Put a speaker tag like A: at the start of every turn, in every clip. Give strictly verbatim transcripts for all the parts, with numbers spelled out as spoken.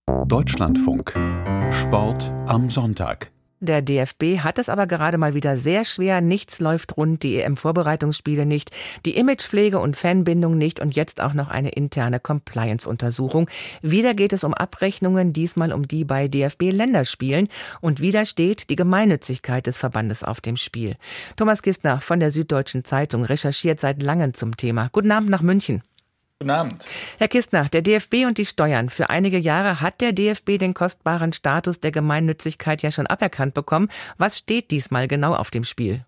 A: Deutschlandfunk. Sport am Sonntag.
B: Der D F B hat es aber gerade mal wieder sehr schwer. Nichts läuft rund, die E M-Vorbereitungsspiele nicht, die Imagepflege und Fanbindung nicht und jetzt auch noch eine interne Compliance-Untersuchung. Wieder geht es um Abrechnungen, diesmal um die bei D F B-Länderspielen. Und wieder steht die Gemeinnützigkeit des Verbandes auf dem Spiel. Thomas Kistner von der Süddeutschen Zeitung recherchiert seit langem zum Thema. Guten Abend nach München.
C: Guten Abend.
B: Herr Kistner, der D F B und die Steuern. Für einige Jahre hat der D F B den kostbaren Status der Gemeinnützigkeit ja schon aberkannt bekommen. Was steht diesmal genau auf dem Spiel?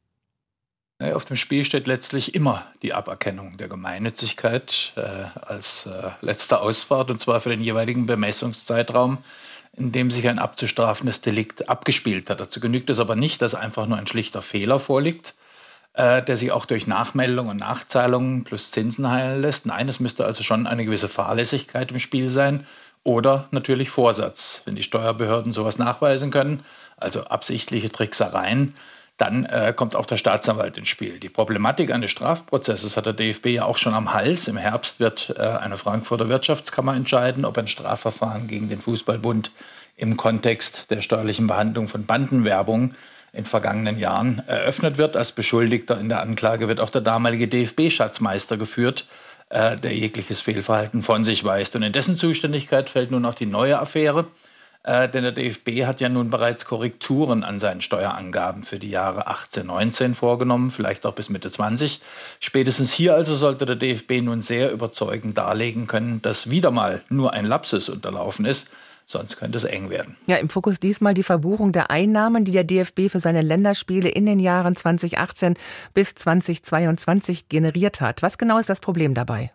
C: Auf dem Spiel steht letztlich immer die Aberkennung der Gemeinnützigkeit äh, als äh, letzte Ausfahrt, und zwar für den jeweiligen Bemessungszeitraum, in dem sich ein abzustrafendes Delikt abgespielt hat. Dazu genügt es aber nicht, dass einfach nur ein schlichter Fehler vorliegt, der sich auch durch Nachmeldung und Nachzahlungen plus Zinsen heilen lässt. Nein, es müsste also schon eine gewisse Fahrlässigkeit im Spiel sein oder natürlich Vorsatz. Wenn die Steuerbehörden sowas nachweisen können, also absichtliche Tricksereien, dann äh, kommt auch der Staatsanwalt ins Spiel. Die Problematik eines Strafprozesses hat der D F B ja auch schon am Hals. Im Herbst wird äh, eine Frankfurter Wirtschaftskammer entscheiden, ob ein Strafverfahren gegen den Fußballbund im Kontext der steuerlichen Behandlung von Bandenwerbung in vergangenen Jahren eröffnet wird. Als Beschuldigter in der Anklage wird auch der damalige D F B-Schatzmeister geführt, äh, der jegliches Fehlverhalten von sich weist. Und in dessen Zuständigkeit fällt nun auch die neue Affäre, äh, denn der D F B hat ja nun bereits Korrekturen an seinen Steuerangaben für die Jahre achtzehn, neunzehn vorgenommen, vielleicht auch bis Mitte zwanzig. Spätestens hier also sollte der D F B nun sehr überzeugend darlegen können, dass wieder mal nur ein Lapsus unterlaufen ist. Sonst könnte es eng werden.
B: Ja, im Fokus diesmal die Verbuchung der Einnahmen, die der D F B für seine Länderspiele in den Jahren zweitausendachtzehn bis zweitausendzweiundzwanzig generiert hat. Was genau ist das Problem dabei?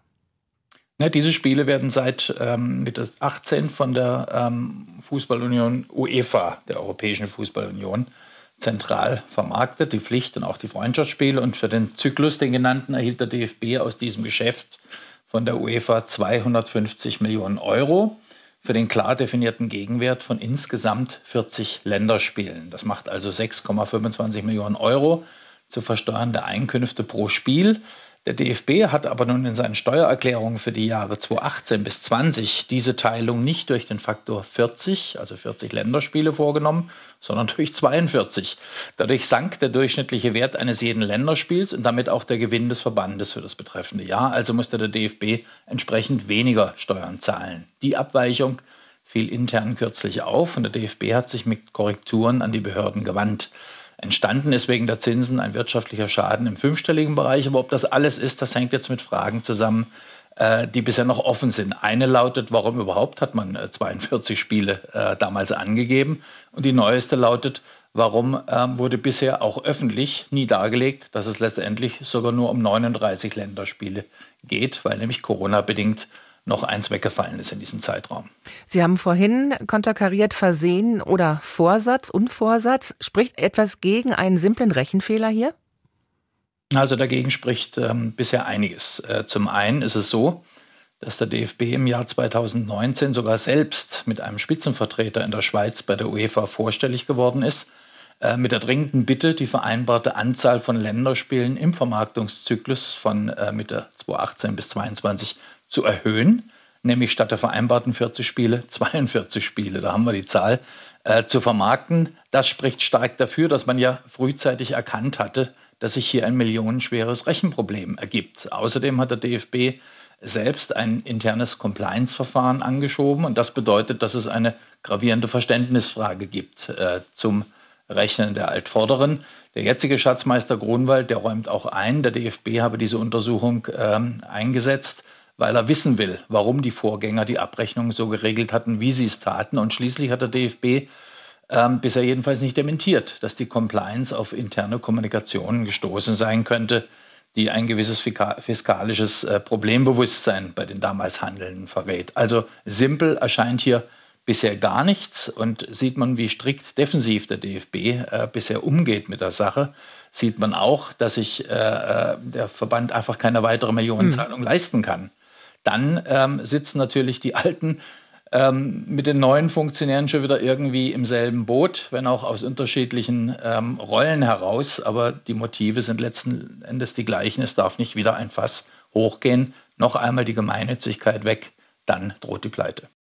C: Ja, diese Spiele werden seit ähm, Mitte achtzehn von der ähm, Fußballunion UEFA, der Europäischen Fußballunion, zentral vermarktet. Die Pflicht- und auch die Freundschaftsspiele. Und für den Zyklus, den genannten, erhielt der D F B aus diesem Geschäft von der UEFA zweihundertfünfzig Millionen Euro. Für den klar definierten Gegenwert von insgesamt vierzig Länderspielen. Das macht also sechs Komma fünfundzwanzig Millionen Euro zu versteuernde Einkünfte pro Spiel. Der D F B hat aber nun in seinen Steuererklärungen für die Jahre zweitausendachtzehn bis zwanzig diese Teilung nicht durch den Faktor vierzig, also vierzig Länderspiele vorgenommen, sondern durch zweiundvierzig. Dadurch sank der durchschnittliche Wert eines jeden Länderspiels und damit auch der Gewinn des Verbandes für das betreffende Jahr. Also musste der D F B entsprechend weniger Steuern zahlen. Die Abweichung fiel intern kürzlich auf und der D F B hat sich mit Korrekturen an die Behörden gewandt. Entstanden ist wegen der Zinsen ein wirtschaftlicher Schaden im fünfstelligen Bereich. Aber ob das alles ist, das hängt jetzt mit Fragen zusammen, äh, die bisher noch offen sind. Eine lautet, warum überhaupt hat man äh, zweiundvierzig Spiele äh, damals angegeben? Und die neueste lautet, warum äh, wurde bisher auch öffentlich nie dargelegt, dass es letztendlich sogar nur um neununddreißig Länderspiele geht, weil nämlich Corona-bedingt noch eins weggefallen ist in diesem Zeitraum.
B: Sie haben vorhin konterkariert Versehen oder Vorsatz, Unvorsatz. Spricht etwas gegen einen simplen Rechenfehler hier?
C: Also dagegen spricht ähm, bisher einiges. Äh, zum einen ist es so, dass der D F B im Jahr zweitausendneunzehn sogar selbst mit einem Spitzenvertreter in der Schweiz bei der UEFA vorstellig geworden ist, äh, mit der dringenden Bitte, die vereinbarte Anzahl von Länderspielen im Vermarktungszyklus von äh, Mitte zweitausendachtzehn bis zweitausendzweiundzwanzig zu erhöhen, nämlich statt der vereinbarten vierzig Spiele zweiundvierzig Spiele, da haben wir die Zahl, äh, zu vermarkten. Das spricht stark dafür, dass man ja frühzeitig erkannt hatte, dass sich hier ein millionenschweres Rechenproblem ergibt. Außerdem hat der D F B selbst ein internes Compliance-Verfahren angeschoben und das bedeutet, dass es eine gravierende Verständnisfrage gibt äh, zum Rechnen der Altvorderen. Der jetzige Schatzmeister Grunwald, der räumt auch ein, der D F B habe diese Untersuchung ähm, eingesetzt, weil er wissen will, warum die Vorgänger die Abrechnung so geregelt hatten, wie sie es taten. Und schließlich hat der D F B ähm, bisher jedenfalls nicht dementiert, dass die Compliance auf interne Kommunikationen gestoßen sein könnte, die ein gewisses fiskalisches äh, Problembewusstsein bei den damals Handelnden verrät. Also simpel erscheint hier bisher gar nichts. Und sieht man, wie strikt defensiv der D F B äh, bisher umgeht mit der Sache, sieht man auch, dass sich äh, der Verband einfach keine weitere Millionenzahlung hm. leisten kann. Dann ähm, sitzen natürlich die Alten ähm, mit den neuen Funktionären schon wieder irgendwie im selben Boot, wenn auch aus unterschiedlichen ähm, Rollen heraus. Aber die Motive sind letzten Endes die gleichen. Es darf nicht wieder ein Fass hochgehen. Noch einmal die Gemeinnützigkeit weg, dann droht die Pleite.